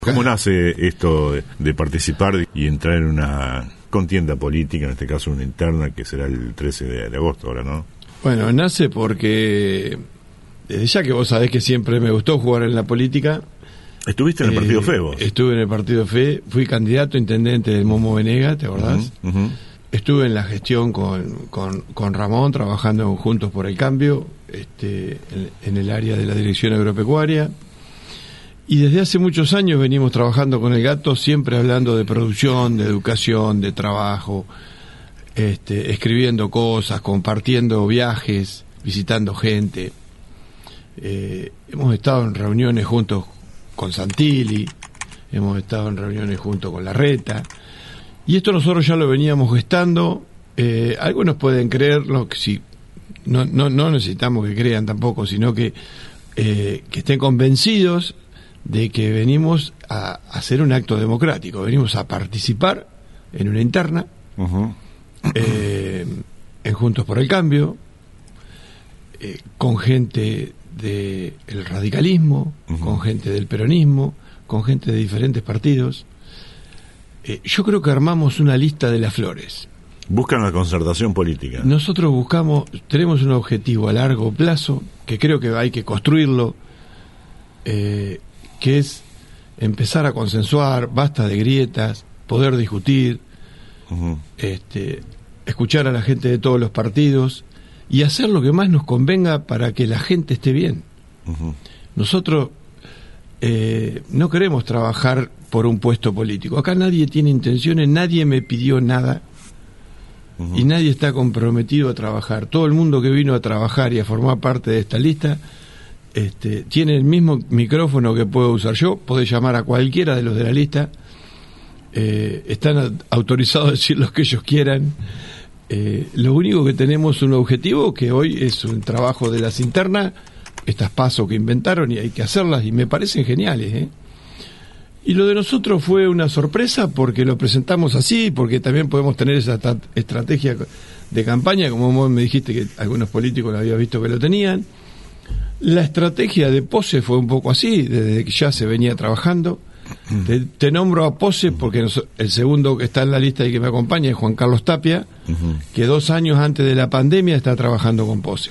¿Cómo nace esto de participar y entrar en una contienda política, en este caso una interna, que será el 13 de agosto ahora, ¿no? Bueno, nace porque, desde ya que vos sabés que siempre me gustó jugar en la políca. ¿Estuviste en el Partido Fe vos? Estuve en el Partido Fe, fui candidato a intendente del Momo Venega, ¿te acordás? Uh-huh. Estuve en la gestión con Ramón, trabajando Juntos por el Cambio, en el área de la Dirección Agropecuaria. Y desde hace muchos años venimos trabajando con el Gato, siempre hablando de producción, de educación, de trabajo, escribiendo cosas, compartiendo viajes, visitando gente. Hemos estado en reuniones juntos con Santilli, hemos estado en reuniones junto con Larreta. Y esto nosotros ya lo veníamos gestando. Algunos pueden creerlo, que si no necesitamos que crean tampoco, sino que estén convencidos de que venimos a hacer un acto democrático, venimos a participar en una interna, uh-huh, en Juntos por el Cambio, con gente del radicalismo, uh-huh, con gente del peronismo, con gente de diferentes partidos. Yo creo que armamos una lista de las flores. Buscan la concertación política. Nosotros tenemos un objetivo a largo plazo, que creo que hay que construirlo, que es empezar a consensuar, basta de grietas, poder discutir, uh-huh, escuchar a la gente de todos los partidos y hacer lo que más nos convenga para que la gente esté bien. Uh-huh. Nosotros no queremos trabajar por un puesto político. Acá nadie tiene intenciones, nadie me pidió nada, uh-huh, y nadie está comprometido a trabajar. Todo el mundo que vino a trabajar y a formar parte de esta lista tiene el mismo micrófono que puedo usar yo, podés llamar a cualquiera de los de la lista, están autorizados a decir lo que ellos quieran. Lo único que tenemos es un objetivo, que hoy es un trabajo de las internas, estas pasos que inventaron y hay que hacerlas y me parecen geniales, Y lo de nosotros fue una sorpresa porque lo presentamos así, porque también podemos tener esa estrategia de campaña, como vos me dijiste que algunos políticos lo habías visto que lo tenían. La estrategia de Pose fue un poco así, desde que ya se venía trabajando. Te nombro a Pose porque el segundo que está en la lista y que me acompaña es Juan Carlos Tapia, uh-huh, que 2 años antes de la pandemia está trabajando con Pose.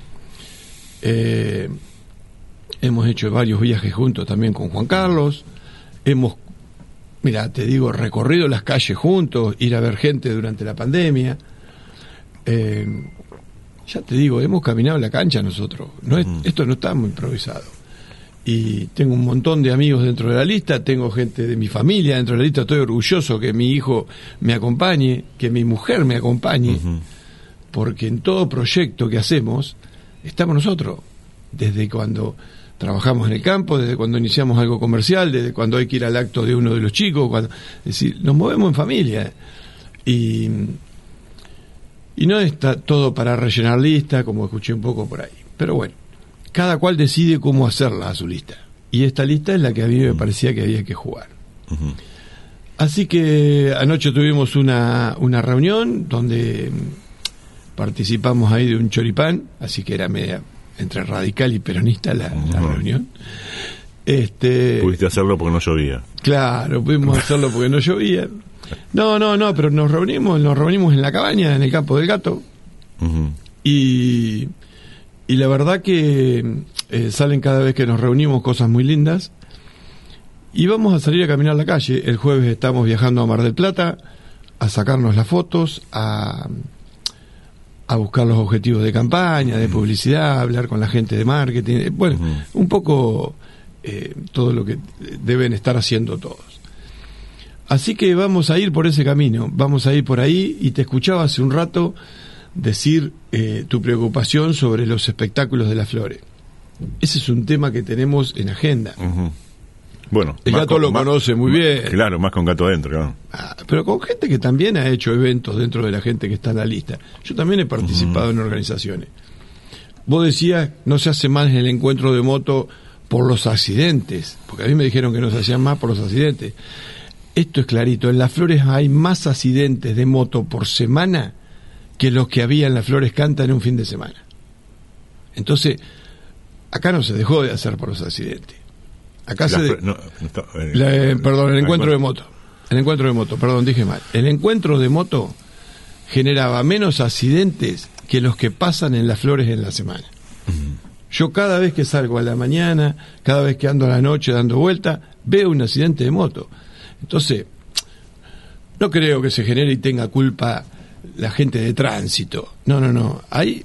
Hemos hecho varios viajes juntos también con Juan Carlos. Hemos, recorrido las calles juntos, ir a ver gente durante la pandemia. Ya te digo, hemos caminado en la cancha nosotros. Esto no está muy improvisado. Y tengo un montón de amigos dentro de la lista, tengo gente de mi familia dentro de la lista. Estoy orgulloso que mi hijo me acompañe, que mi mujer me acompañe, uh-huh, porque en todo proyecto que hacemos estamos nosotros. Desde cuando trabajamos en el campo, desde cuando iniciamos algo comercial, desde cuando hay que ir al acto de uno de los chicos, es decir, nos movemos en familia. Y no está todo para rellenar lista, como escuché un poco por ahí. Pero bueno, cada cual decide cómo hacerla a su lista. Y esta lista es la que a mí me parecía que había que jugar. Uh-huh. Así que anoche tuvimos una reunión donde participamos ahí de un choripán, así que era media entre radical y peronista la reunión. Pudiste hacerlo porque no llovía. Claro, pudimos hacerlo porque no llovía. No, pero nos reunimos en la cabaña, en el campo del Gato, uh-huh, y la verdad que salen cada vez que nos reunimos cosas muy lindas, y vamos a salir a caminar la calle. El jueves estamos viajando a Mar del Plata a sacarnos las fotos, a buscar los objetivos de campaña, de publicidad, a hablar con la gente de marketing, bueno, uh-huh, un poco todo lo que deben estar haciendo todos. Así que vamos a ir por ese camino, vamos a ir por ahí, y te escuchaba hace un rato decir tu preocupación sobre los espectáculos de las flores. Ese es un tema que tenemos en agenda. Uh-huh. Bueno, el Gato lo conoce muy bien. Claro, más con Gato adentro, claro. Pero con gente que también ha hecho eventos dentro de la gente que está en la lista. Yo también he participado, uh-huh, en organizaciones. Vos decías, no se hace más el encuentro de moto por los accidentes, porque a mí me dijeron que no se hacían más por los accidentes. Esto es clarito, en Las Flores hay más accidentes de moto por semana que los que había en Las Flores Canta en un fin de semana. Entonces, acá no se dejó de hacer por los accidentes. Acá perdón, el encuentro de moto. El encuentro de moto, perdón, dije mal. El encuentro de moto generaba menos accidentes que los que pasan en las flores en la semana. Yo cada vez que salgo a la mañana, cada vez que ando a la noche dando vuelta, veo un accidente de moto. Entonces, no creo que se genere y tenga culpa la gente de tránsito. No. Hay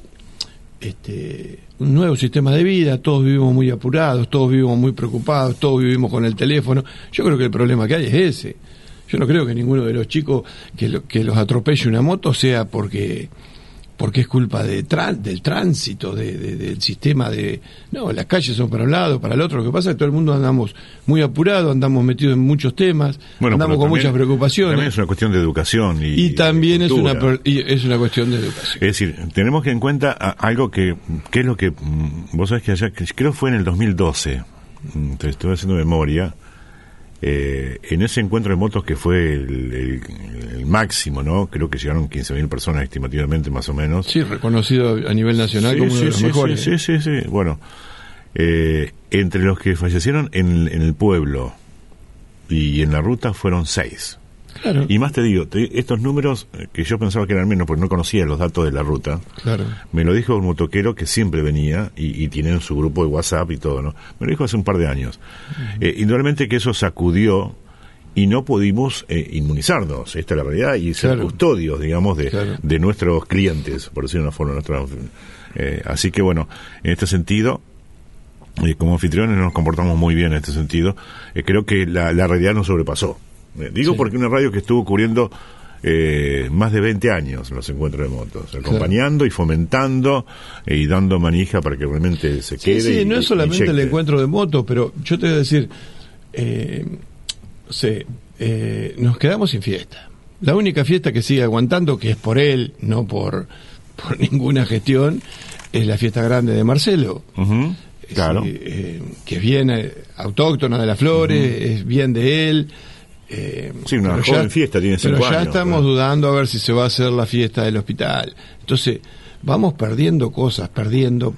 un nuevo sistema de vida, todos vivimos muy apurados, todos vivimos muy preocupados, todos vivimos con el teléfono. Yo creo que el problema que hay es ese. Yo no creo que ninguno de los chicos que los atropelle una moto sea porque es culpa del tránsito, del sistema de... No, las calles son para un lado, para el otro. Lo que pasa es que todo el mundo andamos muy apurados, andamos metidos en muchos temas, andamos con muchas preocupaciones. También es una cuestión de educación. Y también es una cuestión de educación. Es decir, tenemos que en cuenta algo que es lo que... Vos sabés que allá, creo que fue en el 2012, entonces estuve haciendo memoria, en ese encuentro de motos que fue el máximo, ¿no? Creo que llegaron 15.000 personas estimativamente, más o menos. Sí, reconocido a nivel nacional como uno de los mejores. Sí. Bueno, entre los que fallecieron en el pueblo y en la ruta fueron 6. Claro. Y más te digo, estos números que yo pensaba que eran menos porque no conocía los datos de la ruta, claro, me lo dijo un motoquero que siempre venía y tiene su grupo de WhatsApp y todo, ¿no? Me lo dijo hace un par de años. Indudablemente que eso sacudió y no pudimos inmunizarnos, esta es la realidad, y ser custodios, digamos, de nuestros clientes, por decirlo de una forma. Así que bueno, en este sentido, como anfitriones nos comportamos muy bien en este sentido. Creo que la realidad nos sobrepasó. Digo porque una radio que estuvo cubriendo más de 20 años los encuentros de motos, acompañando y fomentando y dando manija para que realmente se quede. Sí, no es solamente el encuentro de motos, pero yo te voy a decir, nos quedamos sin fiesta. La única fiesta que sigue aguantando, que es por él, no por ninguna gestión, es la fiesta grande de Marcelo. Uh-huh. Claro. Que es bien autóctona de las flores, es bien de él. Sí, una joven fiesta, tiene 5 años. Pero ya estamos dudando a ver si se va a hacer la fiesta del hospital. Entonces, vamos perdiendo cosas, perdiendo.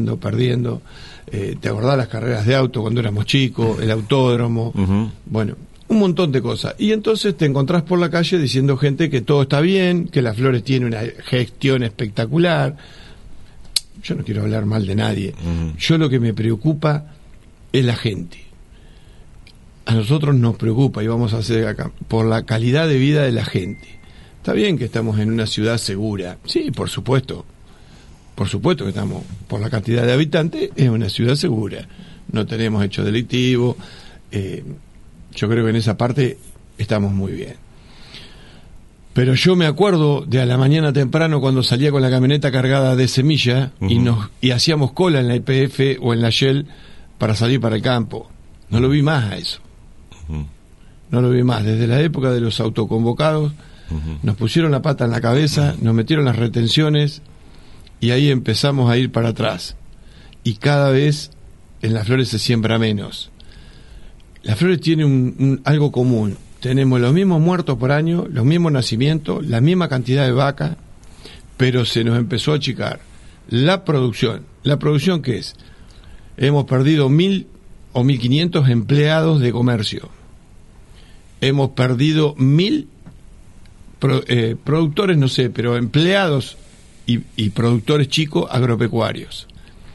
¿Te acordás las carreras de auto cuando éramos chicos? El autódromo. Uh-huh. Bueno, un montón de cosas. Y entonces te encontrás por la calle diciendo gente que todo está bien, que las flores tienen una gestión espectacular. Yo no quiero hablar mal de nadie. Uh-huh. Yo lo que me preocupa es la gente. A nosotros nos preocupa, y vamos a hacer acá, por la calidad de vida de la gente. Está bien que estamos en una ciudad segura. Sí, por supuesto. Por supuesto que estamos, por la cantidad de habitantes, es una ciudad segura. No tenemos hechos delictivos. Yo creo que en esa parte estamos muy bien. Pero yo me acuerdo de a la mañana temprano cuando salía con la camioneta cargada de semilla, uh-huh, y hacíamos cola en la YPF o en la Shell para salir para el campo. No lo vi más a eso. Uh-huh. No lo vi más. Desde la época de los autoconvocados, uh-huh, nos pusieron la pata en la cabeza, nos metieron las retenciones y ahí empezamos a ir para atrás. Y cada vez en las flores se siembra menos. Las flores tienen algo común. Tenemos los mismos muertos por año, los mismos nacimientos, la misma cantidad de vacas, pero se nos empezó a achicar la producción. ¿La producción qué es? Hemos perdido 1.000 o 1.500 empleados de comercio. Hemos perdido 1.000 productores, no sé, pero empleados y productores chicos agropecuarios.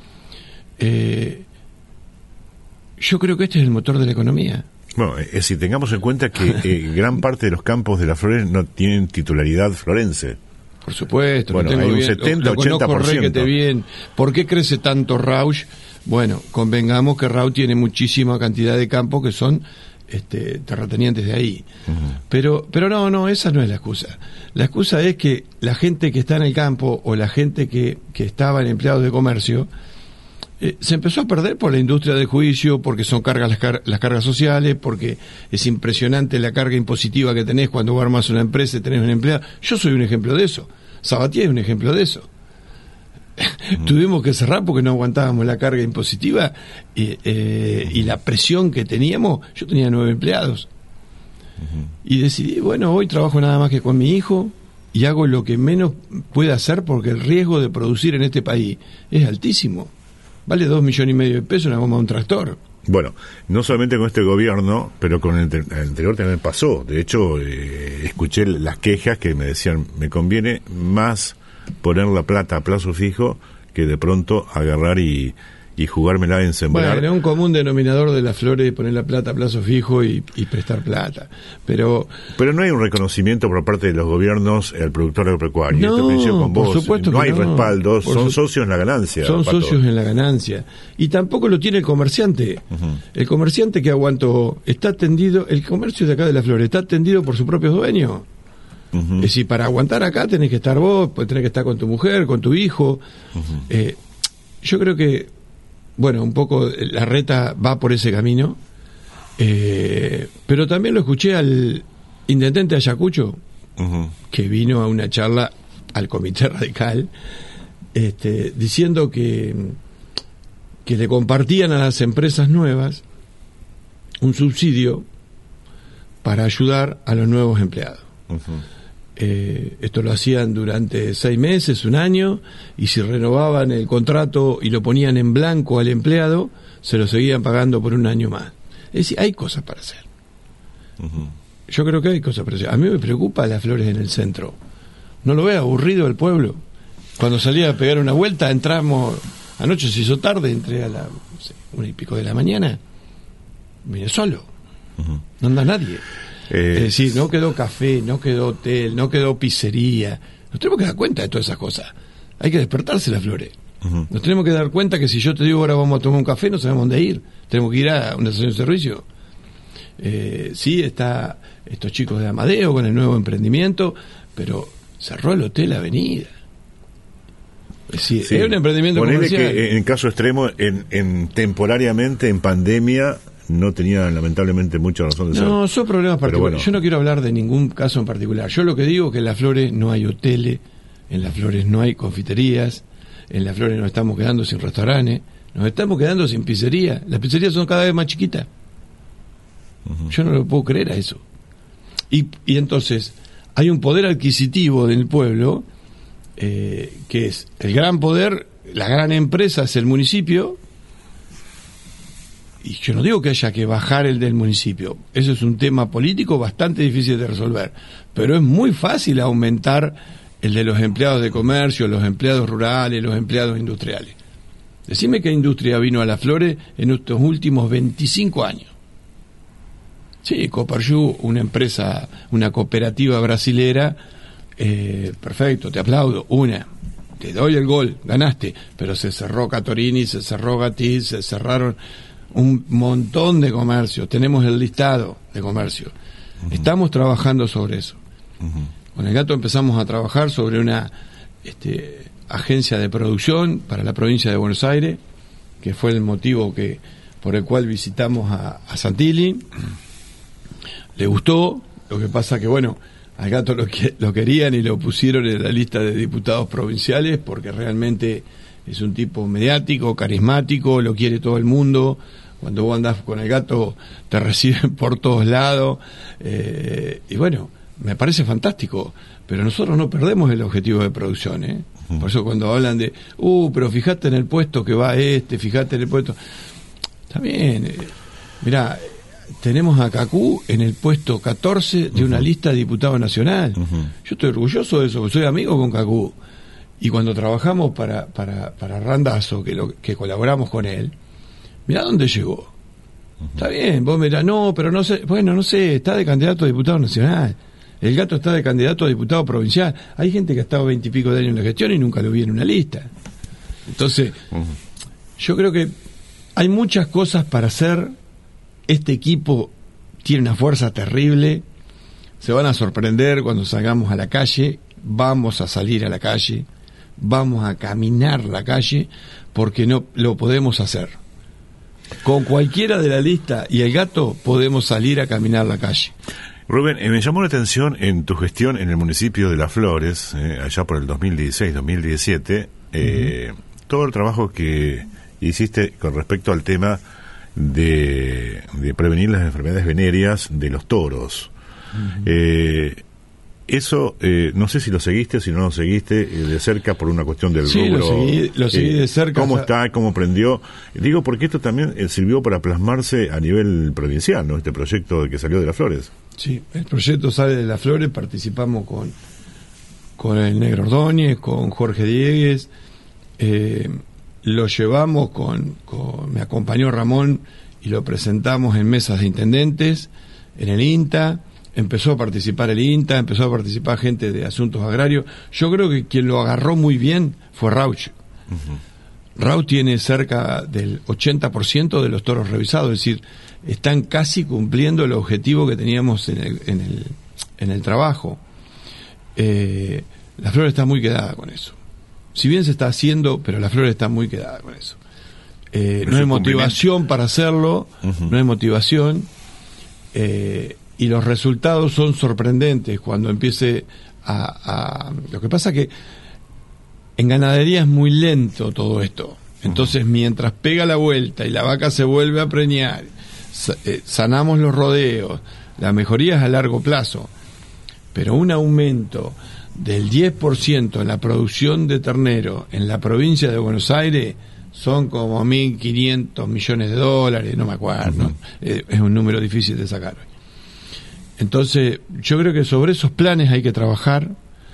Yo creo que este es el motor de la economía. Bueno, si tengamos en cuenta que gran parte de los campos de las flores no tienen titularidad florense. Por supuesto. Bueno, hay un 70-80%. Bien. ¿Por qué crece tanto Rauch? Bueno, convengamos que Rauch tiene muchísima cantidad de campos que son terratenientes de ahí. Uh-huh. Pero no, esa no es la excusa. La excusa es que la gente que está en el campo o la gente que estaba en empleados de comercio se empezó a perder por la industria del juicio, porque son cargas las cargas sociales, porque es impresionante la carga impositiva que tenés cuando vos armás una empresa y tenés un empleado. Yo soy un ejemplo de eso. Sabatier es un ejemplo de eso. Tuvimos que cerrar porque no aguantábamos la carga impositiva y la presión que teníamos. Yo tenía 9 empleados y decidí, bueno, hoy trabajo nada más que con mi hijo y hago lo que menos pueda hacer porque el riesgo de producir en este país es altísimo. Vale 2,5 millones de pesos una goma de un tractor. Bueno, no solamente con este gobierno, pero con el anterior también pasó. De hecho, escuché las quejas que me decían, me conviene más poner la plata a plazo fijo que de pronto agarrar y jugármela en sembrar. Bueno, es un común denominador de las flores poner la plata a plazo fijo y prestar plata. Pero no hay un reconocimiento por parte de los gobiernos al productor agropecuario. No, esto coincido con por vos. supuesto no que hay no. respaldos, son socios en la ganancia. Son Pato. socios en la ganancia. Y tampoco lo tiene el comerciante. Uh-huh. El comerciante que aguantó, está atendido, el comercio de acá de las flores está atendido por sus propios dueños. Uh-huh. Es decir, para aguantar acá tenés que estar vos, pues tenés que estar con tu mujer, con tu hijo. Uh-huh. Yo creo que, bueno, un poco la reta va por ese camino, pero también lo escuché al intendente Ayacucho, uh-huh, que vino a una charla al Comité Radical, diciendo que le compartían a las empresas nuevas un subsidio para ayudar a los nuevos empleados. uh-huh. Esto lo hacían durante 6 meses, 1 año, y si renovaban el contrato y lo ponían en blanco al empleado, se lo seguían pagando por 1 año más. Es decir, hay cosas para hacer. Uh-huh. Yo creo que hay cosas para hacer. A mí me preocupa las flores en el centro. ¿No lo ve aburrido el pueblo? Cuando salía a pegar una vuelta, entramos, anoche se hizo tarde, entré a las 1:00 de la mañana, vine solo, Uh-huh. no anda nadie. Es decir, no quedó café, no quedó hotel, no quedó pizzería. Nos tenemos que dar cuenta de todas esas cosas. Hay que despertarse las flores. Uh-huh. Nos tenemos que dar cuenta que si yo te digo ahora vamos a tomar un café, no sabemos dónde ir. Tenemos que ir a una estación de servicio. Sí, está estos chicos de Amadeo con el nuevo emprendimiento, pero cerró el Hotel Avenida. Es decir, sí, es un emprendimiento comercial. Que en caso extremo, temporariamente, en pandemia, no tenía lamentablemente mucha razón de ser. No, son problemas particulares. Bueno. Yo no quiero hablar de ningún caso en particular. Yo lo que digo es que en Las Flores no hay hoteles, en Las Flores no hay confiterías, en Las Flores nos estamos quedando sin restaurantes, nos estamos quedando sin pizzería. Las pizzerías son cada vez más chiquitas. Uh-huh. Yo no lo puedo creer a eso. Y entonces hay un poder adquisitivo del pueblo, que es el gran poder, la gran empresa es el municipio. Y yo no digo que haya que bajar el del municipio, eso es un tema político bastante difícil de resolver, pero es muy fácil aumentar el de los empleados de comercio, los empleados rurales, los empleados industriales. Decime qué industria vino a Las Flores en estos últimos 25 años. Sí, Coparjú, una empresa, una cooperativa brasilera, perfecto, te aplaudo, te doy el gol, ganaste, pero se cerró Catorini, se cerró Gatiz, se cerraron un montón de comercios, tenemos el listado de comercio. Uh-huh. Estamos trabajando sobre eso. Uh-huh. Con el Gato empezamos a trabajar sobre una agencia de producción para la provincia de Buenos Aires, que fue el motivo por el cual visitamos a Santilli. Le gustó, lo que pasa que bueno, al Gato lo querían y lo pusieron en la lista de diputados provinciales porque realmente es un tipo mediático, carismático, lo quiere todo el mundo. Cuando vos andás con el Gato te reciben por todos lados, y bueno, me parece fantástico, pero nosotros no perdemos el objetivo de producción, ¿eh? Por eso cuando hablan de pero fíjate en el puesto que va fíjate en el puesto, está bien, mirá, tenemos a Cacú en el puesto 14 de una lista de diputado nacional. Yo estoy orgulloso de eso, porque soy amigo con Cacú. Y cuando trabajamos para Randazzo, que colaboramos con él, mirá dónde llegó. Está bien, vos mirá, no, pero no sé, bueno, no sé, está de candidato a diputado nacional. El Gato está de candidato a diputado provincial. Hay gente que ha estado 20 y pico de años en la gestión y nunca lo vi en una lista. Entonces, yo creo que hay muchas cosas para hacer. Este equipo tiene una fuerza terrible. Se van a sorprender cuando salgamos a la calle. Vamos a salir a la calle. Vamos a caminar la calle porque no lo podemos hacer. Con cualquiera de la lista y el Gato podemos salir a caminar la calle. Rubén, me llamó la atención en tu gestión en el municipio de Las Flores, allá por el 2016-2017, todo el trabajo que hiciste con respecto al tema de prevenir las enfermedades venéreas de los toros. Eso, no sé si lo seguiste, si no lo seguiste de cerca por una cuestión del rubro. Lo seguí de cerca. ¿Cómo está? ¿Cómo prendió? Digo, porque esto también sirvió para plasmarse a nivel provincial, ¿no? Este proyecto que salió de Las Flores. Sí, el proyecto sale de Las Flores, participamos con el Negro Ordóñez, con Jorge Diegues, lo llevamos me acompañó Ramón y lo presentamos en mesas de intendentes, en el INTA. Empezó a participar el INTA, empezó a participar gente de asuntos agrarios. Yo creo que quien lo agarró muy bien fue Rauch. Rauch tiene cerca del 80% de los toros revisados, es decir, están casi cumpliendo el objetivo que teníamos en el trabajo. La Flor está muy quedada con eso. Si bien se está haciendo, pero la Flor está muy quedada con eso. No hay motivación para hacerlo, no hay motivación. Y los resultados son sorprendentes cuando empiece Lo que pasa que en ganadería es muy lento todo esto. Entonces, mientras pega la vuelta y la vaca se vuelve a preñar, sanamos los rodeos, la mejoría es a largo plazo. Pero un aumento del 10% en la producción de ternero en la provincia de Buenos Aires son como 1.500 millones de dólares, no me acuerdo, ¿no? Es un número difícil de sacar hoy. Entonces, yo creo que sobre esos planes hay que trabajar,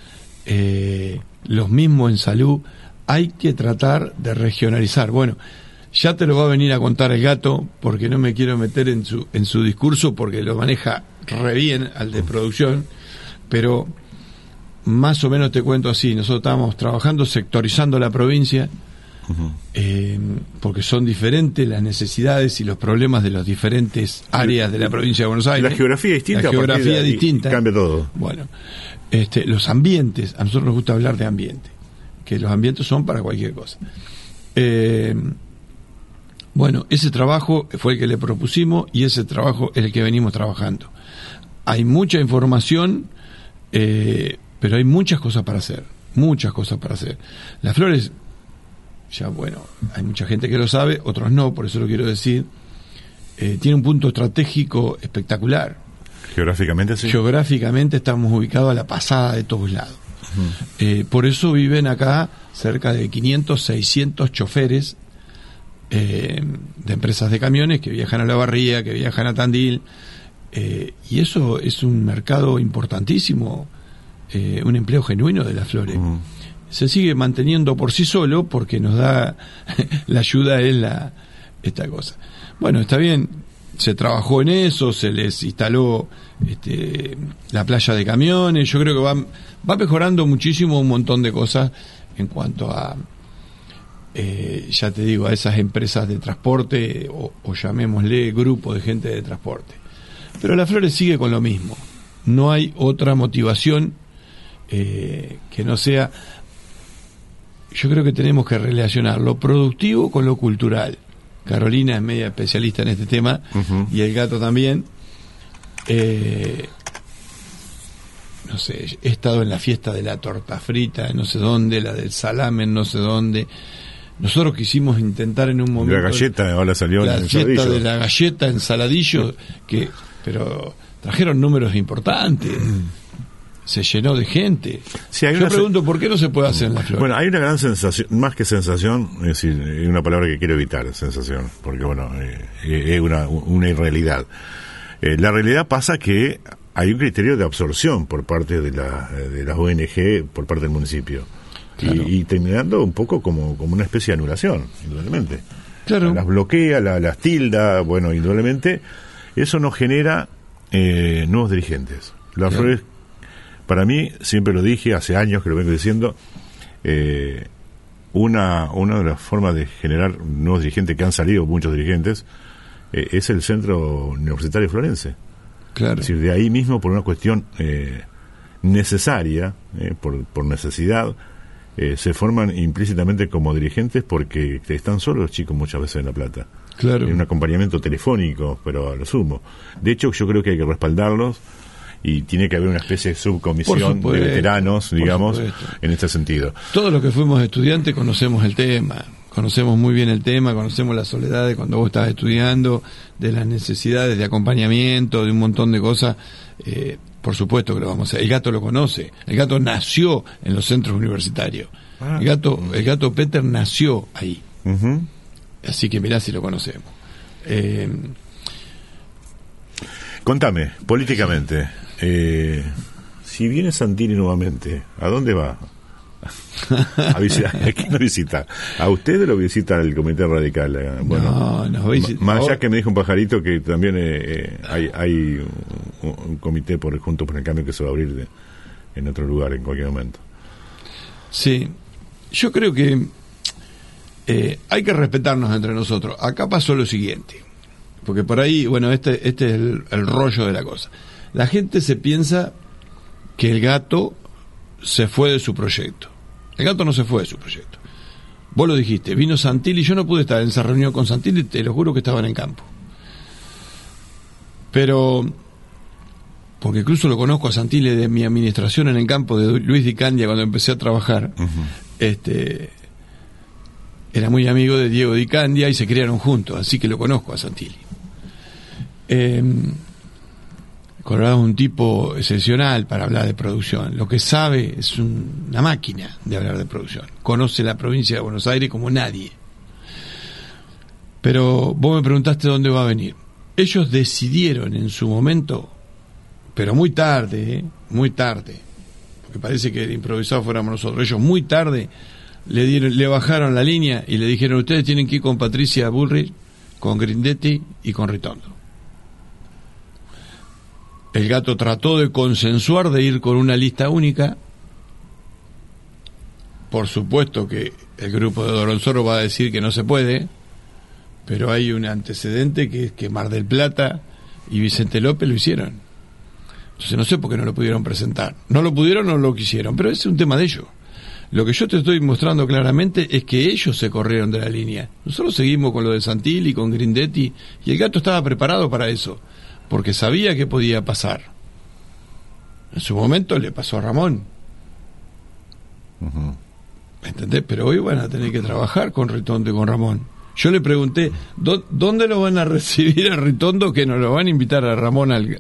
los mismos en salud, hay que tratar de regionalizar. Bueno, ya te lo va a venir a contar el Gato, porque no me quiero meter en su discurso, porque lo maneja re bien al de producción, pero más o menos te cuento así. Nosotros estábamos trabajando sectorizando la provincia, porque son diferentes las necesidades y los problemas de las diferentes áreas de la provincia de Buenos Aires. La geografía es distinta. La geografía es distinta. Cambia todo. Bueno, los ambientes, a nosotros nos gusta hablar de ambiente, que los ambientes son para cualquier cosa. Bueno, ese trabajo fue el que le propusimos y ese trabajo es el que venimos trabajando. Hay mucha información, pero hay muchas cosas para hacer. Muchas cosas para hacer. Las Flores, ya bueno, hay mucha gente que lo sabe, otros no, por eso lo quiero decir. Tiene un punto estratégico espectacular. Geográficamente, sí. Geográficamente estamos ubicados a la pasada de todos lados. Por eso viven acá cerca de 500, 600 choferes de empresas de camiones que viajan a La Barría, que viajan a Tandil, y eso es un mercado importantísimo, un empleo genuino de Las Flores. Se sigue manteniendo por sí solo porque nos da la ayuda es esta cosa. Bueno, está bien, se trabajó en eso, se les instaló la playa de camiones. Yo creo que va mejorando muchísimo un montón de cosas en cuanto a ya te digo, a esas empresas de transporte o llamémosle grupo de gente de transporte. Pero Las Flores sigue con lo mismo, no hay otra motivación que no sea. Yo creo que tenemos que relacionar lo productivo con lo cultural. Carolina es media especialista en este tema, y el Gato también. No sé, he estado en la fiesta de la torta frita, no sé dónde, la del salame, no sé dónde. Nosotros quisimos intentar en un momento... La galleta, ahora salió la en fiesta de la galleta en Saladillo, pero trajeron números importantes. Se llenó de gente. Sí, yo pregunto, ¿por qué no se puede hacer en Las Flores? Bueno, hay una gran sensación, más que sensación, es decir, es una palabra que quiero evitar, sensación, porque bueno, es una irrealidad. La realidad pasa que hay un criterio de absorción por parte de las ONG, por parte del municipio. Claro. Y terminando un poco como una especie de anulación, indudablemente. Claro. Las bloquea, las tilda, bueno, indudablemente, eso nos genera nuevos dirigentes. Las Flores, para mí, siempre lo dije, hace años que lo vengo diciendo, una de las formas de generar nuevos dirigentes, que han salido muchos dirigentes, es el Centro Universitario Florense. Claro. Es decir, de ahí mismo, por una cuestión necesaria, por necesidad, se forman implícitamente como dirigentes porque están solos los chicos muchas veces en La Plata. Claro. En un acompañamiento telefónico, pero a lo sumo. De hecho, yo creo que hay que respaldarlos y tiene que haber una especie de subcomisión de veteranos, digamos, en este sentido. Todos los que fuimos estudiantes conocemos el tema, conocemos muy bien el tema, conocemos las soledades cuando vos estás estudiando, de las necesidades de acompañamiento, de un montón de cosas. Por supuesto que lo vamos a hacer. El gato lo conoce. El gato nació en los centros universitarios. El gato Peter nació ahí. Uh-huh. Así que mirá si lo conocemos. Contame, políticamente, si viene Santilli nuevamente, ¿a dónde va? ¿A quién lo visita? ¿A usted o lo visita el Comité Radical? Bueno, no, más allá que me dijo un pajarito que también hay un comité Juntos por el Cambio que se va a abrir en otro lugar en cualquier momento. Sí, yo creo que hay que respetarnos entre nosotros. Acá pasó lo siguiente, porque por ahí, bueno, este es el rollo de la cosa. La gente se piensa que el gato se fue de su proyecto. El gato no se fue de su proyecto. Vos lo dijiste, vino Santilli, yo no pude estar en esa reunión con Santilli, te lo juro que estaban en campo. Pero, porque incluso lo conozco a Santilli de mi administración en el campo de Luis Di Candia cuando empecé a trabajar, era muy amigo de Diego Di Candia y se criaron juntos, así que lo conozco a Santilli. Colorado es un tipo excepcional para hablar de producción. Lo que sabe es una máquina de hablar de producción. Conoce la provincia de Buenos Aires como nadie. Pero vos me preguntaste dónde va a venir. Ellos decidieron en su momento, pero muy tarde, porque parece que el improvisado fuéramos nosotros. Ellos muy tarde le bajaron la línea y le dijeron: ustedes tienen que ir con Patricia Bullrich, con Grindetti y con Ritondo. El gato trató de consensuar de ir con una lista única. Por supuesto que el grupo de Doronsoro va a decir que no se puede, pero hay un antecedente que es que Mar del Plata y Vicente López lo hicieron. Entonces no sé por qué no lo pudieron presentar. No lo pudieron o no lo quisieron, pero ese es un tema de ellos. Lo que yo te estoy mostrando claramente es que ellos se corrieron de la línea. Nosotros seguimos con lo de Santilli, con Grindetti, y el gato estaba preparado para eso, porque sabía que podía pasar. En su momento le pasó a Ramón. Uh-huh. ¿Entendés? Pero hoy van a tener que trabajar con Ritondo y con Ramón. Yo le pregunté, ¿dónde lo van a recibir a Ritondo, que nos lo van a invitar a Ramón al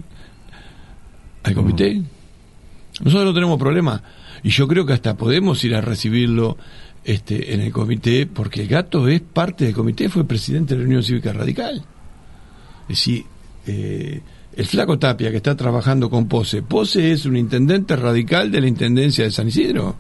comité? Nosotros no tenemos problema. Y yo creo que hasta podemos ir a recibirlo en el comité, porque el gato es parte del comité, fue presidente de la Unión Cívica Radical. Es decir, el flaco Tapia, que está trabajando con Pose es un intendente radical de la Intendencia de San Isidro.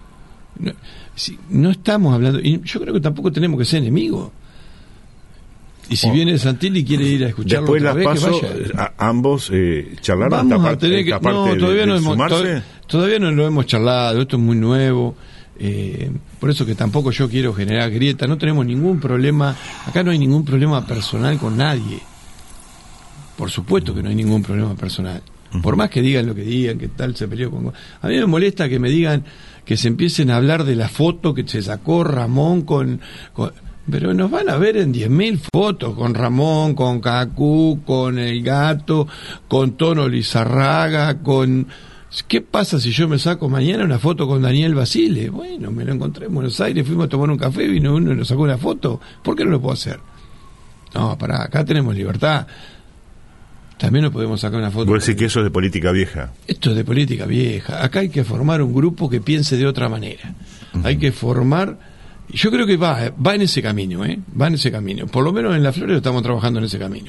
No estamos hablando, y yo creo que tampoco tenemos que ser enemigos. Y si viene Santilli y quiere ir a escucharlo después otra vez, paso, que vaya. Ambos charlaron Vamos esta a parte, tener que, esta parte no, todavía de no sumarse. todavía no lo hemos charlado, esto es muy nuevo. Por eso que tampoco yo quiero generar grieta. No tenemos ningún problema, acá no hay ningún problema personal con nadie. Por supuesto que no hay ningún problema personal. Por más que digan lo que digan, que tal se peleó con... A mí me molesta que me digan, que se empiecen a hablar de la foto que se sacó Ramón con... Pero nos van a ver en 10.000 fotos con Ramón, con Cacú, con el gato, con Tono Lizarraga, con... ¿Qué pasa si yo me saco mañana una foto con Daniel Basile? Bueno, me lo encontré en Buenos Aires, fuimos a tomar un café, vino uno y nos sacó una foto. ¿Por qué no lo puedo hacer? No, pará, acá tenemos libertad. También nos podemos sacar una foto. ¿Vos decís que eso es de política vieja? Esto es de política vieja. Acá hay que formar un grupo que piense de otra manera. Hay que formar... Yo creo que va en ese camino, va en ese camino. Por lo menos en La Flores estamos trabajando en ese camino.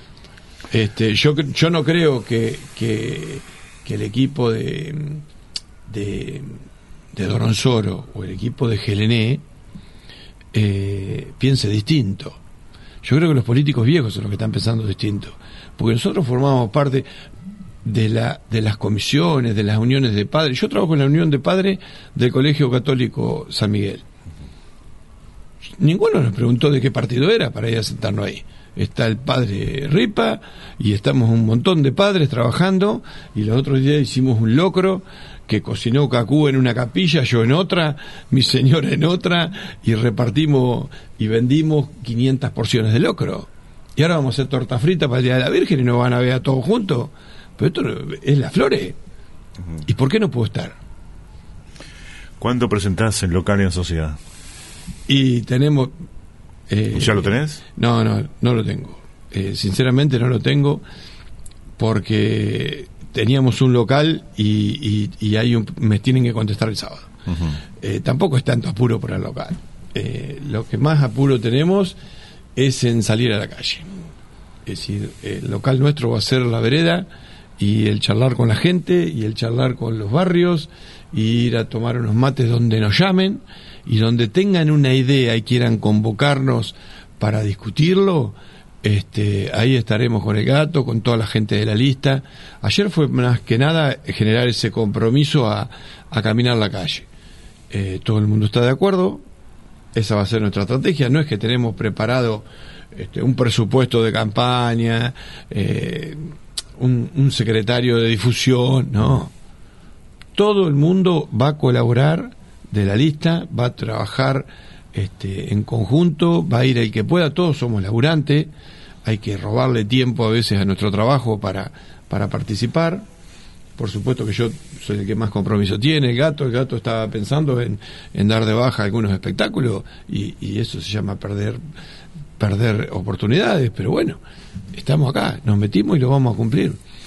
Yo no creo que el equipo de Doronsoro o el equipo de Gelené piense distinto. Yo creo que los políticos viejos son los que están pensando distinto, porque nosotros formamos parte de las comisiones, de las uniones de padres. Yo trabajo en la unión de padres del Colegio Católico San Miguel. Ninguno nos preguntó de qué partido era para ir a sentarnos ahí. Está el padre Ripa y estamos un montón de padres trabajando, y los otros días hicimos un locro que cocinó Cacú en una capilla, yo en otra, mi señora en otra, y repartimos y vendimos 500 porciones de locro. Y ahora vamos a hacer torta frita para el Día de la Virgen y nos van a ver a todos juntos. Pero esto es Las Flores. ¿Y por qué no puedo estar? ¿Cuándo presentás en Local y en Sociedad? Y tenemos... ¿Ya lo tenés? No lo tengo. Sinceramente no lo tengo, porque teníamos un local y me tienen que contestar el sábado. Tampoco es tanto apuro por el local. Lo que más apuro tenemos es en salir a la calle. Es decir, el local nuestro va a ser la vereda, y el charlar con la gente, y el charlar con los barrios, y ir a tomar unos mates donde nos llamen, y donde tengan una idea y quieran convocarnos para discutirlo, ahí estaremos con el Gato, con toda la gente de la lista. Ayer fue más que nada generar ese compromiso a caminar la calle. Todo el mundo está de acuerdo, esa va a ser nuestra estrategia. No es que tenemos preparado un presupuesto de campaña, un secretario de difusión, no. Todo el mundo va a colaborar de la lista, va a trabajar en conjunto, va a ir el que pueda. Todos somos laburantes, hay que robarle tiempo a veces a nuestro trabajo para participar. Por supuesto que yo soy el que más compromiso tiene. El gato estaba pensando en dar de baja algunos espectáculos, y eso se llama perder oportunidades, pero bueno, estamos acá, nos metimos y lo vamos a cumplir.